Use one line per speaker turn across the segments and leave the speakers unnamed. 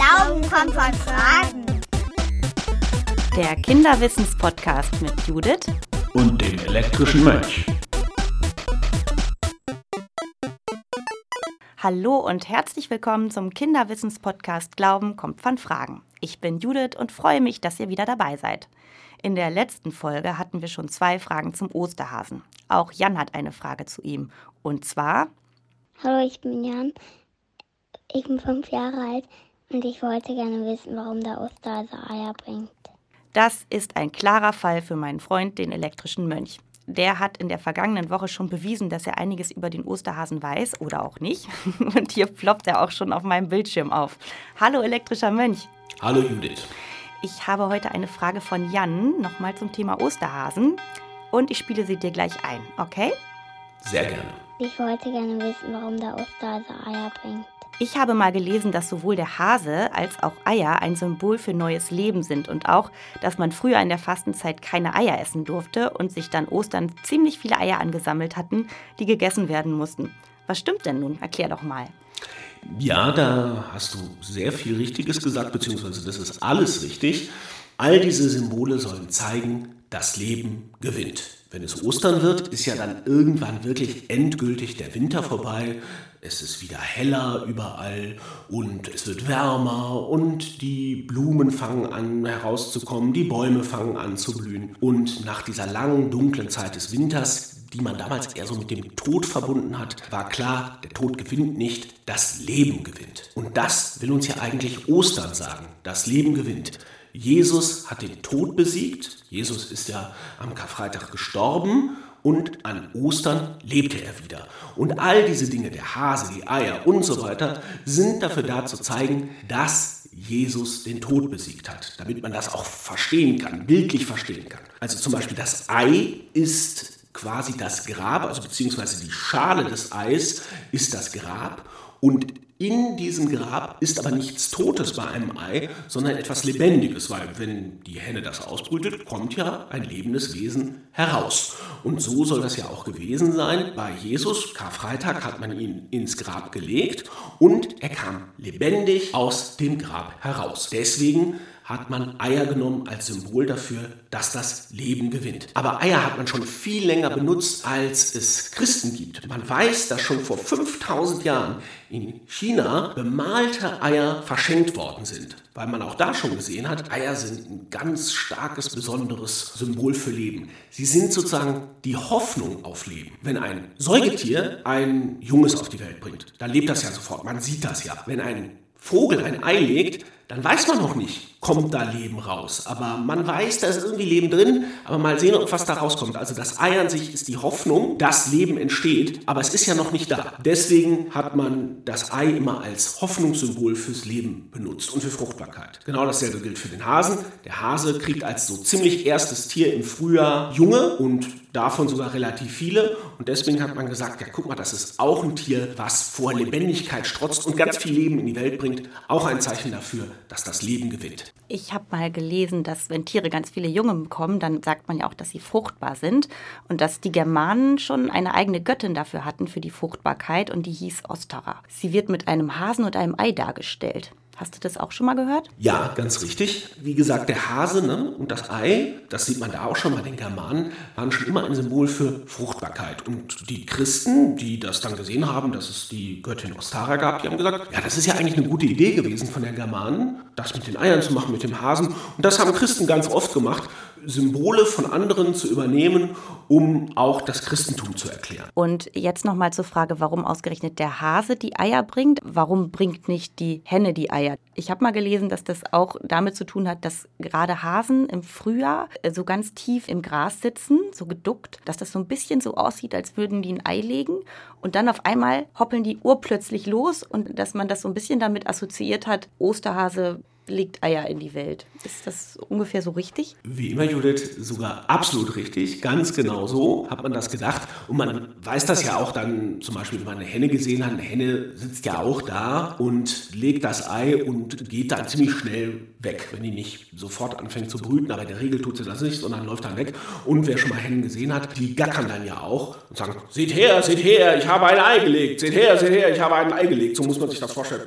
Glauben kommt von Fragen.
Der Kinderwissenspodcast mit Judith
und dem elektrischen Mönch.
Hallo und herzlich willkommen zum Kinderwissenspodcast Glauben kommt von Fragen. Ich bin Judith und freue mich, dass ihr wieder dabei seid. In der letzten Folge hatten wir schon 2 Fragen zum Osterhasen. Auch Jan hat eine Frage zu ihm. Und zwar:
Hallo, ich bin Jan. Ich bin 5 Jahre alt und ich wollte gerne wissen, warum der Osterhase Eier bringt.
Das ist ein klarer Fall für meinen Freund, den elektrischen Mönch. Der hat in der vergangenen Woche schon bewiesen, dass er einiges über den Osterhasen weiß oder auch nicht. Und hier ploppt er auch schon auf meinem Bildschirm auf. Hallo, elektrischer Mönch.
Hallo, Judith.
Ich habe heute eine Frage von Jan, nochmal zum Thema Osterhasen. Und ich spiele sie dir gleich ein, okay?
Sehr gerne.
Ich wollte gerne wissen, warum der Osterhase Eier bringt.
Ich habe mal gelesen, dass sowohl der Hase als auch Eier ein Symbol für neues Leben sind und auch, dass man früher in der Fastenzeit keine Eier essen durfte und sich dann Ostern ziemlich viele Eier angesammelt hatten, die gegessen werden mussten. Was stimmt denn nun? Erklär doch mal.
Ja, da hast du sehr viel Richtiges gesagt, beziehungsweise das ist alles richtig. All diese Symbole sollen zeigen, das Leben gewinnt. Wenn es Ostern wird, ist ja dann irgendwann wirklich endgültig der Winter vorbei. Es ist wieder heller überall und es wird wärmer und die Blumen fangen an herauszukommen, die Bäume fangen an zu blühen. Und nach dieser langen, dunklen Zeit des Winters, die man damals eher so mit dem Tod verbunden hat, war klar, der Tod gewinnt nicht, das Leben gewinnt. Und das will uns ja eigentlich Ostern sagen, das Leben gewinnt. Jesus hat den Tod besiegt, Jesus ist ja am Karfreitag gestorben und an Ostern lebte er wieder. Und all diese Dinge, der Hase, die Eier und so weiter, sind dafür da zu zeigen, dass Jesus den Tod besiegt hat, damit man das auch verstehen kann, bildlich verstehen kann. Also zum Beispiel das Ei ist quasi das Grab, also beziehungsweise die Schale des Eis ist das Grab und in diesem Grab ist aber nichts Totes bei einem Ei, sondern etwas Lebendiges, weil wenn die Henne das ausbrütet, kommt ja ein lebendes Wesen heraus. Und so soll das ja auch gewesen sein. Bei Jesus, Karfreitag, hat man ihn ins Grab gelegt und er kam lebendig aus dem Grab heraus. Deswegen hat man Eier genommen als Symbol dafür, dass das Leben gewinnt. Aber Eier hat man schon viel länger benutzt, als es Christen gibt. Man weiß, dass schon vor 5000 Jahren in China bemalte Eier verschenkt worden sind. Weil man auch da schon gesehen hat, Eier sind ein ganz starkes, besonderes Symbol für Leben. Sie sind sozusagen die Hoffnung auf Leben. Wenn ein Säugetier ein Junges auf die Welt bringt, dann lebt das ja sofort. Man sieht das ja. Wenn ein Vogel ein Ei legt, dann weiß man noch nicht, kommt da Leben raus. Aber man weiß, da ist irgendwie Leben drin, aber mal sehen, was da rauskommt. Also das Ei an sich ist die Hoffnung, dass Leben entsteht, aber es ist ja noch nicht da. Deswegen hat man das Ei immer als Hoffnungssymbol fürs Leben benutzt und für Fruchtbarkeit. Genau dasselbe gilt für den Hasen. Der Hase kriegt als so ziemlich erstes Tier im Frühjahr Junge und davon sogar relativ viele. Und deswegen hat man gesagt, ja guck mal, das ist auch ein Tier, was vor Lebendigkeit strotzt und ganz viel Leben in die Welt bringt. Auch ein Zeichen dafür, dass das Leben gewinnt.
Ich habe mal gelesen, dass wenn Tiere ganz viele Junge bekommen, dann sagt man ja auch, dass sie fruchtbar sind. Und dass die Germanen schon eine eigene Göttin dafür hatten, für die Fruchtbarkeit. Und die hieß Ostara. Sie wird mit einem Hasen und einem Ei dargestellt. Hast du das auch schon mal gehört?
Ja, ganz richtig. Wie gesagt, der Hase und das Ei, das sieht man da auch schon bei den Germanen, waren schon immer ein Symbol für Fruchtbarkeit. Und die Christen, die das dann gesehen haben, dass es die Göttin Ostara gab, die haben gesagt, ja, das ist ja eigentlich eine gute Idee gewesen von den Germanen, das mit den Eiern zu machen, mit dem Hasen. Und das haben Christen ganz oft gemacht, Symbole von anderen zu übernehmen, um auch das Christentum zu erklären.
Und jetzt nochmal zur Frage, warum ausgerechnet der Hase die Eier bringt? Warum bringt nicht die Henne die Eier? Ich habe mal gelesen, dass das auch damit zu tun hat, dass gerade Hasen im Frühjahr so ganz tief im Gras sitzen, so geduckt, dass das so ein bisschen so aussieht, als würden die ein Ei legen. Und dann auf einmal hoppeln die urplötzlich los und dass man das so ein bisschen damit assoziiert hat, Osterhase legt Eier in die Welt. Ist das ungefähr so richtig?
Wie immer, Judith, sogar absolut richtig. Ganz genau so hat man das gedacht. Und man weiß das ja auch dann, zum Beispiel, wenn man eine Henne gesehen hat. Eine Henne sitzt ja auch da und legt das Ei und geht dann ziemlich schnell weg, wenn die nicht sofort anfängt zu brüten. Aber in der Regel tut sie das nicht, sondern läuft dann weg. Und wer schon mal Hennen gesehen hat, die gackern dann ja auch und sagen, seht her, ich habe ein Ei gelegt. Seht her, ich habe ein Ei gelegt. So muss man sich das vorstellen.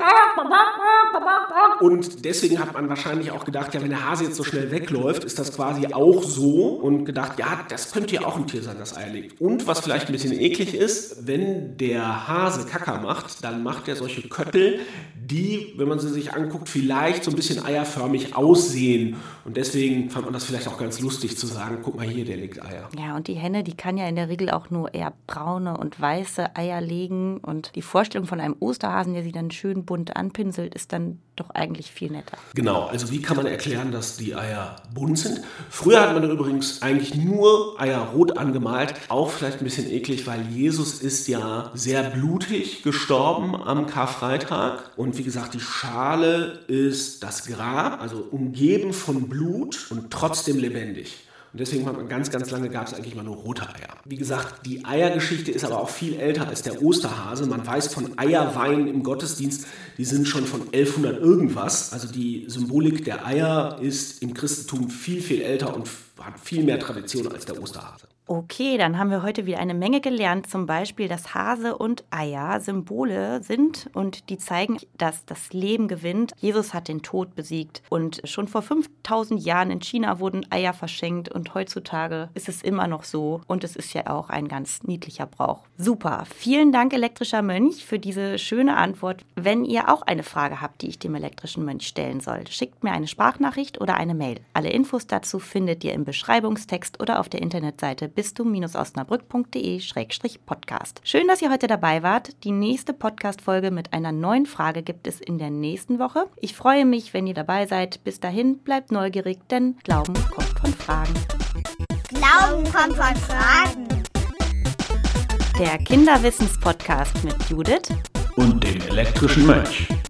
Und deswegen hat man wahrscheinlich auch gedacht, ja, wenn der Hase jetzt so schnell wegläuft, ist das quasi auch so. Und gedacht, ja, das könnte ja auch ein Tier sein, das Eier legt. Und was vielleicht ein bisschen eklig ist, wenn der Hase Kacker macht, dann macht er solche Köttel, die, wenn man sie sich anguckt, vielleicht so ein bisschen eierförmig aussehen. Und deswegen fand man das vielleicht auch ganz lustig zu sagen, guck mal hier, der legt Eier.
Ja, und die Henne, die kann ja in der Regel auch nur eher braune und weiße Eier legen. Und die Vorstellung von einem Osterhasen, der sie dann schön bunt anpinselt, ist dann doch eigentlich viel netter.
Genau, also wie kann man erklären, dass die Eier bunt sind? Früher hat man übrigens eigentlich nur Eier rot angemalt. Auch vielleicht ein bisschen eklig, weil Jesus ist ja sehr blutig gestorben am Karfreitag. Und wie gesagt, die Schale ist das Grab, also umgeben von Blut und trotzdem lebendig. Und deswegen hat man ganz, ganz lange gab es eigentlich mal nur rote Eier. Wie gesagt, die Eiergeschichte ist aber auch viel älter als der Osterhase. Man weiß von Eierweihen im Gottesdienst, die sind schon von 1100 irgendwas. Also die Symbolik der Eier ist im Christentum viel, viel älter und hat viel mehr Tradition als der Osterhase.
Okay, dann haben wir heute wieder eine Menge gelernt. Zum Beispiel, dass Hase und Eier Symbole sind und die zeigen, dass das Leben gewinnt. Jesus hat den Tod besiegt und schon vor 5000 Jahren in China wurden Eier verschenkt und heutzutage ist es immer noch so und es ist ja auch ein ganz niedlicher Brauch. Super, vielen Dank, elektrischer Mönch, für diese schöne Antwort. Wenn ihr auch eine Frage habt, die ich dem elektrischen Mönch stellen soll, schickt mir eine Sprachnachricht oder eine Mail. Alle Infos dazu findet ihr im Beschreibungstext oder auf der Internetseite bistum-osnabrück.de/podcast. Schön, dass ihr heute dabei wart. Die nächste Podcast-Folge mit einer neuen Frage gibt es in der nächsten Woche. Ich freue mich, wenn ihr dabei seid. Bis dahin, bleibt neugierig, denn Glauben kommt von Fragen.
Glauben kommt von Fragen.
Der Kinderwissens-Podcast mit Judith
Und dem elektrischen Mönch.